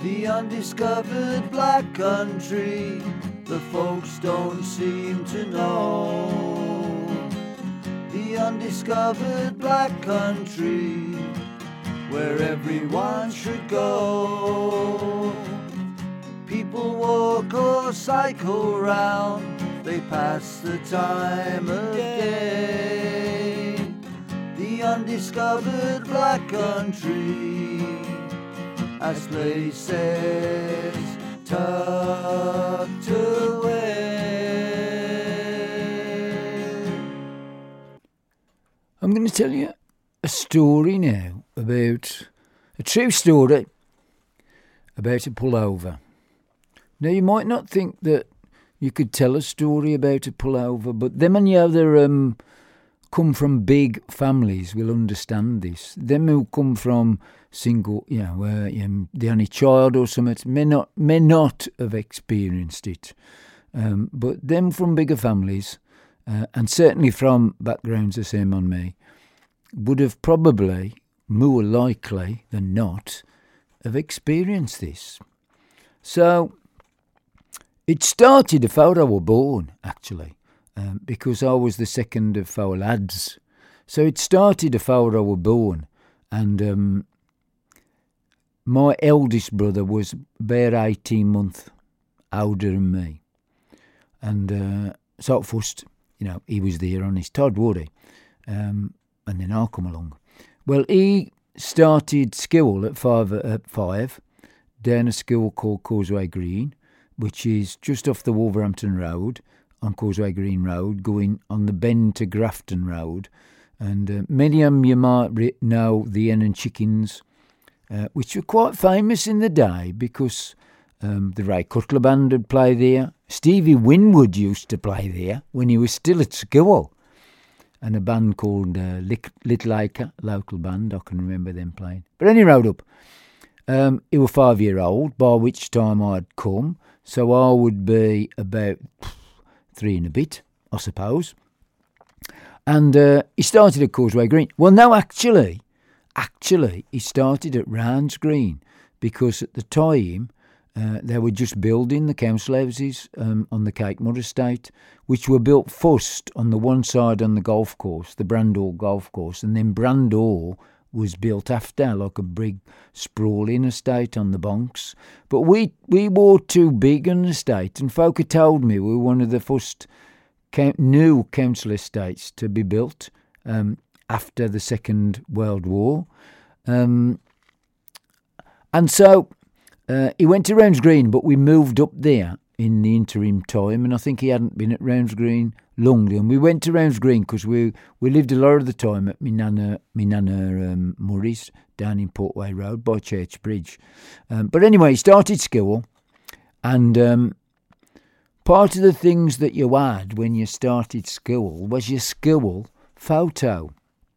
The undiscovered black country, the folks don't seem to know. The undiscovered black country, where everyone should go. People walk or cycle round, they pass the time of day. The undiscovered black country has places tucked away. I'm going to tell you a story now about a true story about a pullover. Now, you might not think that you could tell a story about a pullover, but them and the other come from big families will understand this. Them who come from single, the only child or something, may not have experienced it. But them from bigger families, and certainly from backgrounds the same on me, would have probably, more likely than not, have experienced this. So, it started afore I was born, actually, because I was the second of 4 lads. So it started afore I was born, and my eldest brother was about 18 months older than me. And so at first, he was there on his Todd, would he? And then I come along. Well, he started school at 5 down a school called Causeway Green, which is just off the Wolverhampton Road, on Causeway Green Road, going on the bend to Grafton Road. And many of them you might know the Hen and Chickens, which were quite famous in the day because the Ray Cutler Band would play there. Stevie Winwood used to play there when he was still at school. And a band called Little Acre, local band, I can remember them playing. But any road up, he was 5-year-old, by which time I'd come. So I would be about 3 and a bit, I suppose. And he started at Causeway Green. Well, no, actually, he started at Rands Green because at the time they were just building the council houses on the Cakemore estate, which were built first on the one side on the golf course, the Brandor golf course, and then Brandor was built after, like a big sprawling estate on the bonks. But we were too big an estate, and folk had told me we were one of the first new council estates to be built after the Second World War. And so he went to Rounds Green, but we moved up there in the interim time, and I think he hadn't been at Rounds Green long. And we went to Rounds Green because we lived a lot of the time at my nana Murray's down in Portway Road by Church Bridge. But anyway, he started school, and part of the things that you had when you started school was your school photo.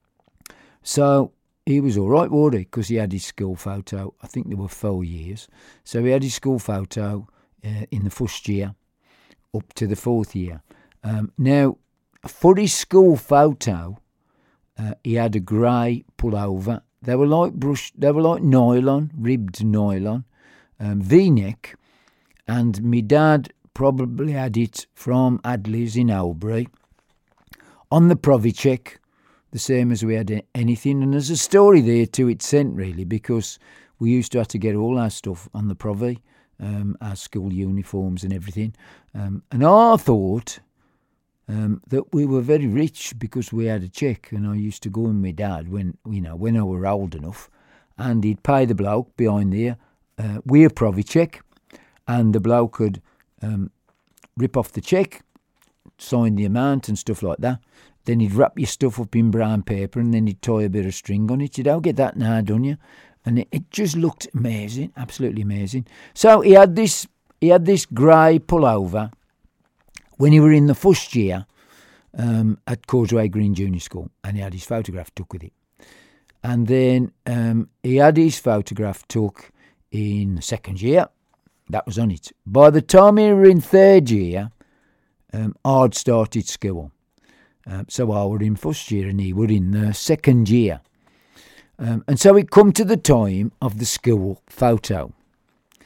So he was all right, wasn't he? Because he had his school photo. I think there were 4 years. So he had his school photo in the first year up to the 4th year. Now, for his school photo, he had a grey pullover. They were like nylon, ribbed nylon, V-neck, and my dad probably had it from Adley's in Albury on the Provi check, the same as we had anything. And there's a story there to its sent, really, because we used to have to get all our stuff on the Provi, our school uniforms and everything. And I thought that we were very rich because we had a cheque, and I used to go with my dad when I were old enough, and he'd pay the bloke behind there with a Provi cheque, and the bloke could rip off the cheque, sign the amount and stuff like that. Then he'd wrap your stuff up in brown paper, and then he'd tie a bit of string on it. You don't get that now, don't you? And it just looked amazing, absolutely amazing. So he had this grey pullover when he were in the first year at Causeway Green Junior School, and he had his photograph took with it. And then he had his photograph took in the second year. That was on it. By the time he were in 3rd year, I'd started school. So I were in first year and he were in the 2nd year. And so it come to the time of the school photo.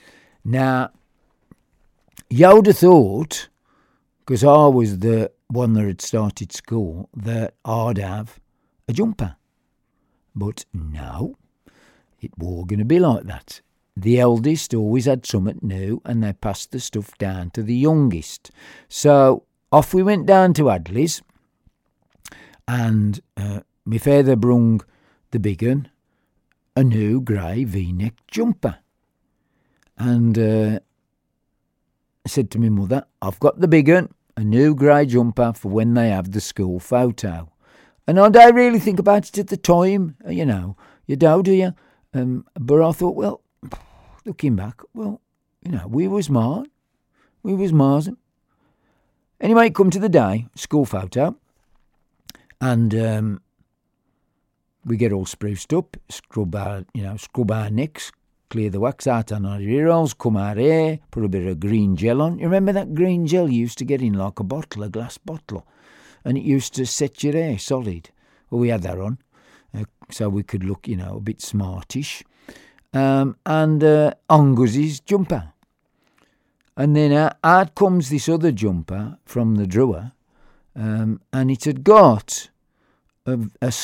Now, you would have thought, because I was the one that had started school, that I'd have a jumper. But no, it wasn't going to be like that. The eldest always had something new, and they passed the stuff down to the youngest. So off we went down to Adley's, and my father brung the big un a new grey V-neck jumper. And I said to my mother, I've got the big un, a new grey jumper for when they have the school photo. And I don't really think about it at the time, you know. You don't, do you? But I thought, well, looking back, well, you know, we was Mars. Anyway, come to the day, school photo, and we get all spruced up, scrub our necks, clear the wax out on our ear holes, come out here, put a bit of green gel on. You remember that green gel you used to get in like a glass bottle, and it used to set your hair solid. Well, we had that on, so we could look, you know, a bit smartish. And Angus's jumper. And then out comes this other jumper from the drawer, and it had got a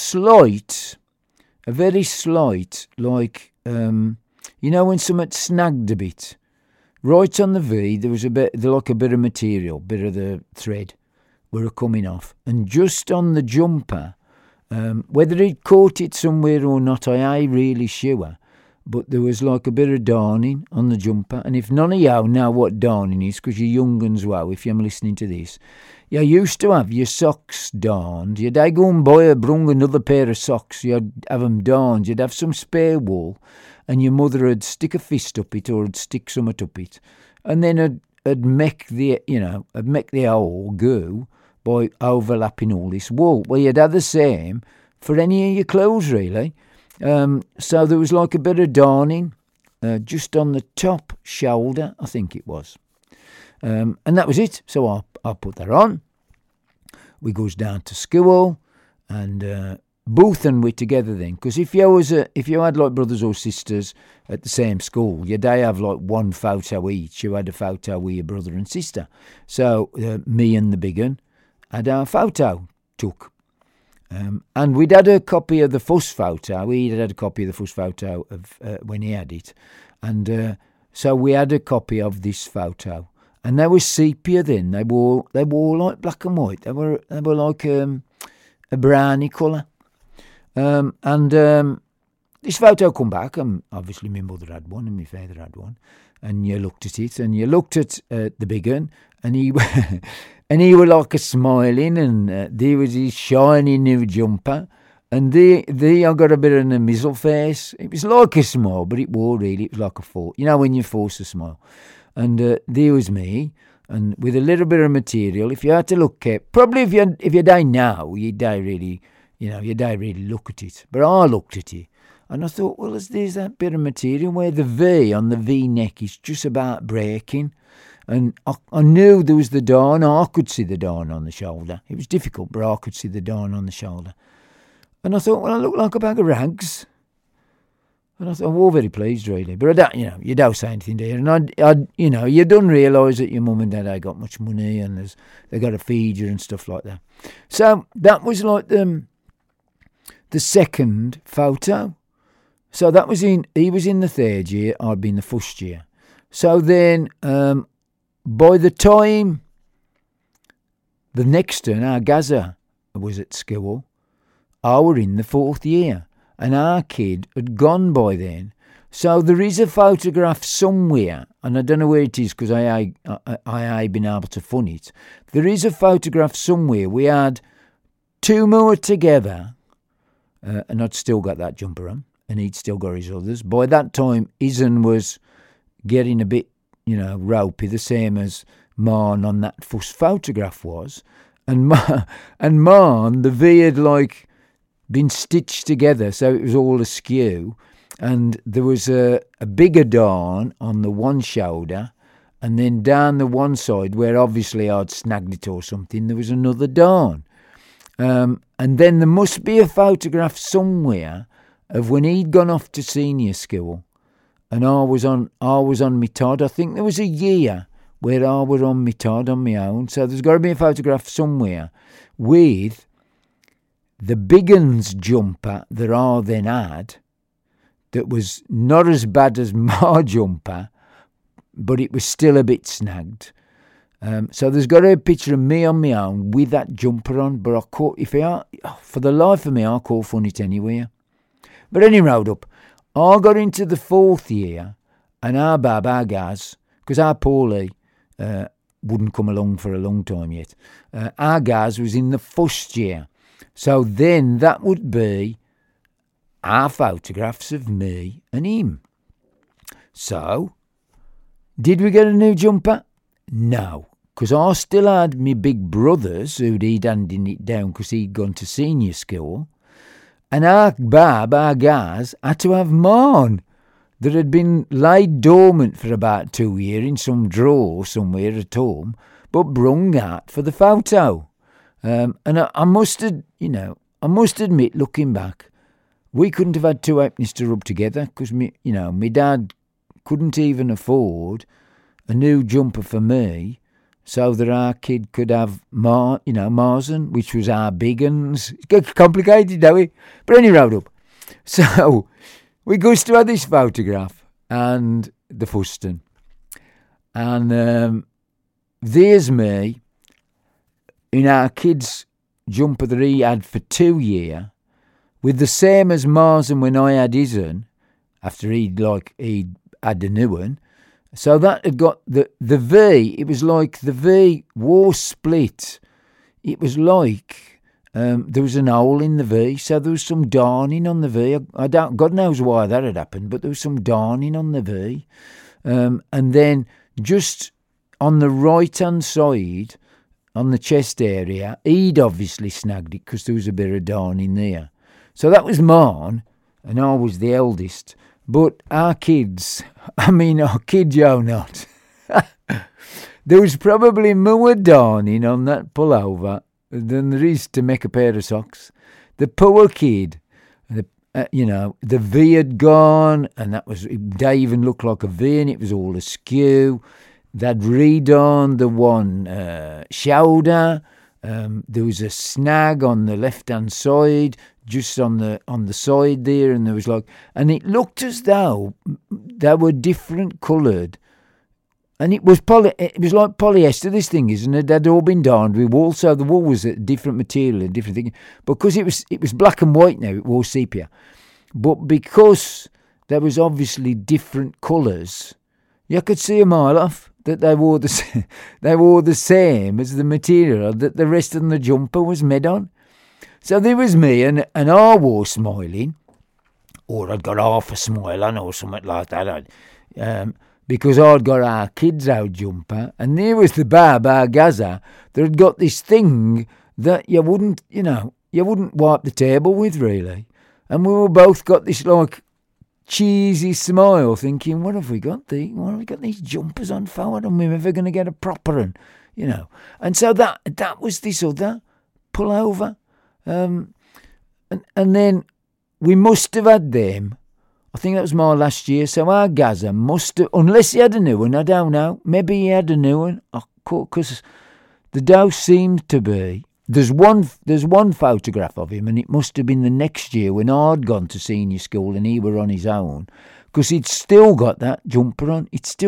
very slight, like, you know, when something snagged a bit. Right on the V, there was a bit of material, bit of the thread were coming off. And just on the jumper, whether he'd caught it somewhere or not, I ain't really sure. But there was like a bit of darning on the jumper. And if none of you know what darning is, because you're young and well, if you're listening to this, you used to have your socks darned. You'd go and brung another pair of socks. You'd have them darned. You'd have some spare wool, and your mother would stick a fist up it or would stick something up it. And then I'd make the hole go by overlapping all this wool. Well, you'd have the same for any of your clothes, really. So there was like a bit of darning just on the top shoulder, I think it was. And that was it. So I put that on. We goes down to school, and both and we together then. Because if you had like brothers or sisters at the same school, you'd have like one photo each. You had a photo with your brother and sister. So me and the big un had our photo took. And we'd had a copy of the fuss photo. We'd had a copy of the fuss photo of when he had it. And so we had a copy of this photo. And they were sepia then. They wore like black and white. They were like a browny colour. And this photo come back, and obviously my mother had one and my father had one. And you looked at it, and you looked at the big un, and he and he were like a smiling, and there was his shiny new jumper, and I got a bit of a mizzle face. It was like a smile, but it was like a force. You know when you force a smile. And there was me, and with a little bit of material. If you had to look at, probably if you die now, you die really look at it. But I looked at it, and I thought, well, there's that bit of material where the V on the V-neck is just about breaking. And I knew there was the darn. I could see the darn on the shoulder. It was difficult, but I could see the darn on the shoulder. And I thought, well, I look like a bag of rags. And I thought, I was very pleased, really. But I don't, you don't say anything there. And you don't realise that your mum and dad ain't got much money, and they got to feed you and stuff like that. So that was like the second photo. So that was he was in the third year, I'd been the first year. So then, by the time the next one, our Gaza was at school, I were in the fourth year, and our kid had gone by then. So there is a photograph somewhere, and I don't know where it is because I been able to find it. There is a photograph somewhere. We had two more together, and I'd still got that jumper on, and he'd still got his others. By that time, Isan was getting a bit, ropey, the same as Marn on that first photograph was. And Marn, the V had like been stitched together, so it was all askew. And there was a bigger darn on the one shoulder, and then down the one side, where obviously I'd snagged it or something, there was another darn. And then there must be a photograph somewhere of when he'd gone off to senior school, and I was on my Todd. I think there was a year where I was on my Todd on my own. So there's got to be a photograph somewhere with the big uns jumper that I then had that was not as bad as my jumper, but it was still a bit snagged. So there's got to be a picture of me on my own with that jumper on, but for the life of me, I can't find it anywhere. But anyway, I got into the 4th year, and our Gaz, because our Paulie wouldn't come along for a long time yet, our Gaz was in the 1st year. So then that would be our photographs of me and him. So, did we get a new jumper? No, because I still had me big brothers who'd handing it down because he'd gone to senior school. And our Gaz, had to have mine that had been laid dormant for about 2 years in some drawer somewhere at home, but brung out for the photo. And I must admit, looking back, we couldn't have had 2 halfpennies to rub together because my dad couldn't even afford a new jumper for me so that our kid could have Marzen, which was our big uns. It gets complicated, don't we? But anyway, so we goes to have this photograph and the fuston. And there's me in our kid's jumper that he had for 2 years, with the same as Marzen when I had his one, after he'd had a new one. So that had got the V, it was like the V war split. It was like there was an hole in the V, so there was some darning on the V. God knows why that had happened, but there was some darning on the V. And then just on the right-hand side, on the chest area, he'd obviously snagged it because there was a bit of darning there. So that was mine, and I was the eldest. But our kids, I kid you not, there was probably more darning on that pullover than there is to make a pair of socks. The poor kid, the V had gone, and they even looked like a V, and it was all askew. They'd redone the one shoulder. There was a snag on the left-hand side, just on the side there, and there was and it looked as though they were different coloured, and it was like polyester. This thing, isn't it? They'd all been darned with wool, so the wool was a different material, a different thing. Because it was black and white now, it was sepia, but because there was obviously different colours, you could see a mile off that they wore the same as the material that the rest of the jumper was made on. So there was me, and I wore smiling, or I'd got half a smile on or something like that, because I'd got our kids' out jumper, and there was the Gaza that had got this thing that you wouldn't wipe the table with, really. And we were both got this cheesy smile, thinking, what have we got these jumpers on for? And we're never going to get a proper one, And so that was this other pullover. And then we must have had them. I think that was my last year. So our Gaza must have, unless he had a new one, I don't know. Maybe he had a new one. Because the dose seemed to be. There's one photograph of him, and it must have been the next year when I'd gone to senior school and he were on his own, because he'd still got that jumper on.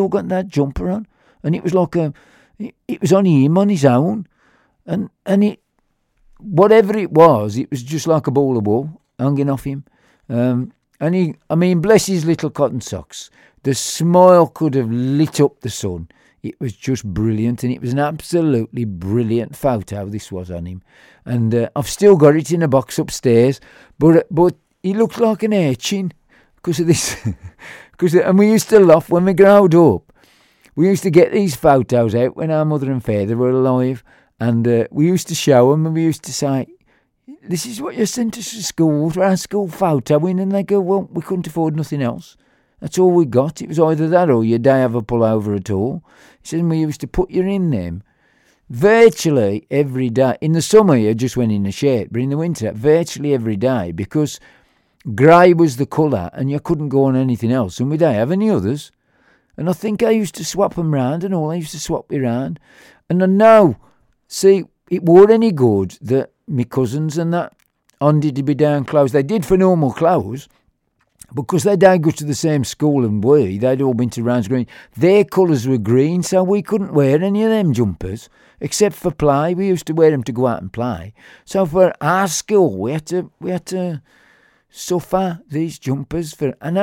And it was it was on him on his own, and it, whatever it was just like a ball of wool hanging off him. And bless his little cotton socks, the smile could have lit up the sun. It was just brilliant, and it was an absolutely brilliant photo this was on him. And I've still got it in a box upstairs, but he looked like an urchin because of this. And we used to laugh when we growed up. We used to get these photos out when our mother and father were alive, and we used to show them, and we used to say, this is what you sent us to school, for our school photo in, and they go, well, we couldn't afford nothing else. That's all we got. It was either that or you don't have a pullover at all. He said, we used to put you in them virtually every day. In the summer, you just went in a shirt, but in the winter, virtually every day, because grey was the colour and you couldn't go on anything else. And we don't have any others. And I think I used to swap them round and all. I used to swap me round. And I know, see, it weren't any good that my cousins and that wanted to be down clothes. They did for normal clothes, because they don't go to the same school and they'd all been to Rounds Green. Their colours were green, so we couldn't wear any of them jumpers, except for play. We used to wear them to go out and play. So for our school, we had to suffer these jumpers for. And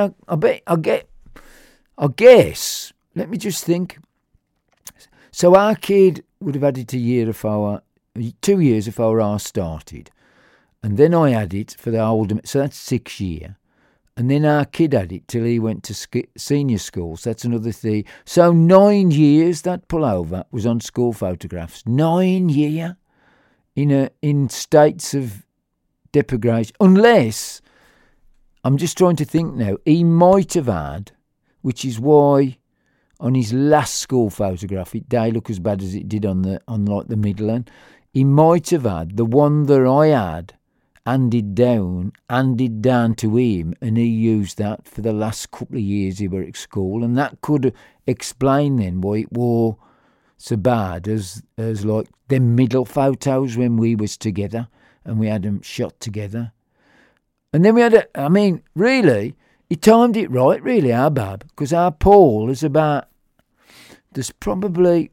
I guess. Let me just think. So our kid would have had it 2 years before I started, and then I had it for the older. So that's 6 years. And then our kid had it till he went to senior school. So that's another thing. So 9 years that pullover was on school photographs. 9 years in states of depredation. Unless, I'm just trying to think now, he might have had, which is why on his last school photograph it didn't look as bad as it did on like the Midland. He might have had the one that I had handed down to him, and he used that for the last couple of years he were at school, and that could explain then why it were so bad as like them middle photos when we was together and we had them shot together. And then we had really, he timed it right, really, our Bab, because our Paul is there's probably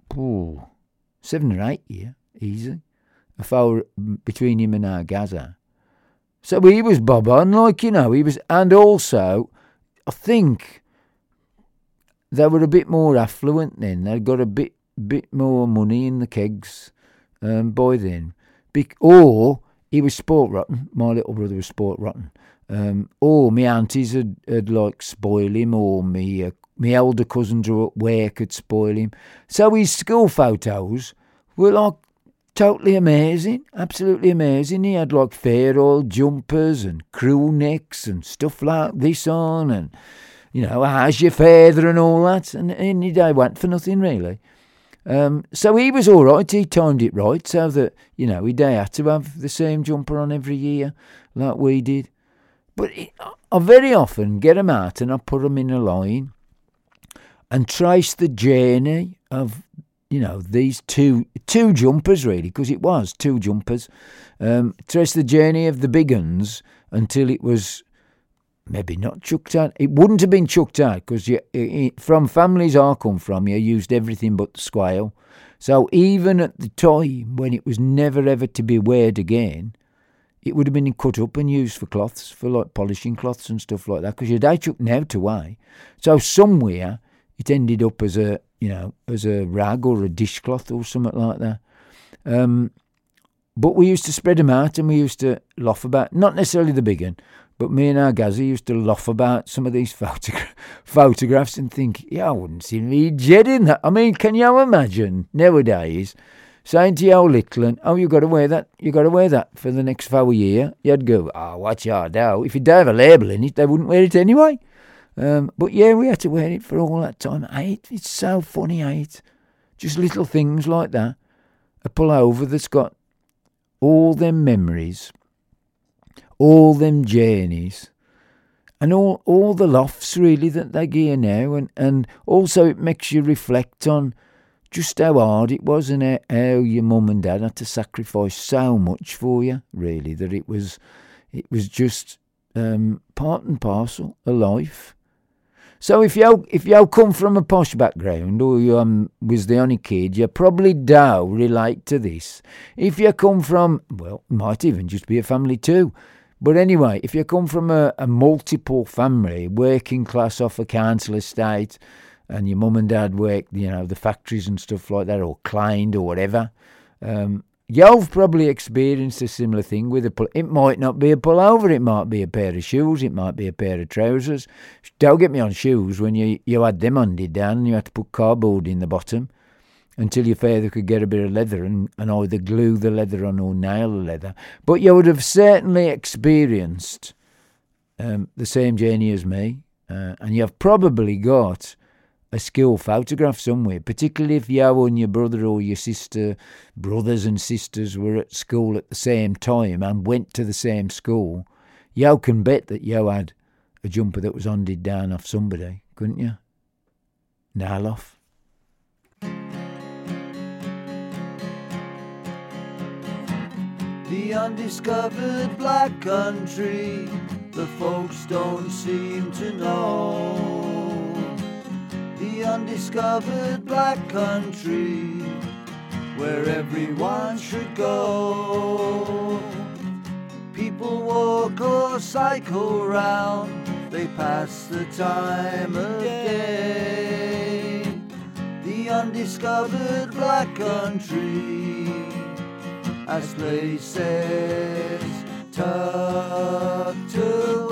7 or 8 years, easy, between him and our Gaza. So he was bob on, he was, and also, I think they were a bit more affluent then. They'd got a bit more money in the kegs by then. Or he was sport rotten. My little brother was sport rotten. Or my aunties had like spoil him, or my elder cousins who at work could spoil him. So his school photos were like totally amazing, absolutely amazing. He had like fair old jumpers and crew necks and stuff like this on, and how's your father and all that, and he went for nothing really. So he was all right. He timed it right so that he had to have the same jumper on every year like we did. But I very often get them out and I put them in a line and trace the journey of these two jumpers, really, because it was 2 jumpers. Trace the journey of the big uns until it was maybe not chucked out. It wouldn't have been chucked out because from families I come from, you used everything but the squale. So even at the time when it was never ever to be weared again, it would have been cut up and used for cloths, for like polishing cloths and stuff like that, because you don't chuck now to weigh. So somewhere it ended up as a rag or a dishcloth or something like that. But we used to spread them out and we used to laugh about, not necessarily the big one, but me and our Gazzy used to laugh about some of these photographs and think, I wouldn't see me jet in that. I mean, can you imagine nowadays saying to your little one, you got to wear that for the next 4 years? You'd go, watch out now. If you don't have a label in it, they wouldn't wear it anyway. But yeah, we had to wear it for all that time. It's so funny, just little things like that. A pullover that's got all them memories, all them journeys, and all the laughs really that they give now, and also it makes you reflect on just how hard it was and how your mum and dad had to sacrifice so much for you, really, that it was just part and parcel of life. So if you come from a posh background, or you was the only kid, you probably do relate to this. If you come from, well, it might even just be a family too. But anyway, if you come from a multiple family, working class off a council estate, and your mum and dad worked, the factories and stuff like that, or cleaned or whatever, you've probably experienced a similar thing with it might not be a pullover, it might be a pair of shoes, it might be a pair of trousers. Don't get me on shoes when you had them undid down and you had to put cardboard in the bottom until your father could get a bit of leather and either glue the leather on or nail the leather. But you would have certainly experienced the same journey as me, and you've probably got a school photograph somewhere, particularly if you and your brother or your sister, brothers and sisters, were at school at the same time and went to the same school. You can bet that you had a jumper that was undid down off somebody, couldn't you? Naloff. The undiscovered black country, the folks don't seem to know. The undiscovered black country, where everyone should go. People walk or cycle round, they pass the time of day. The undiscovered black country, as places tucked away.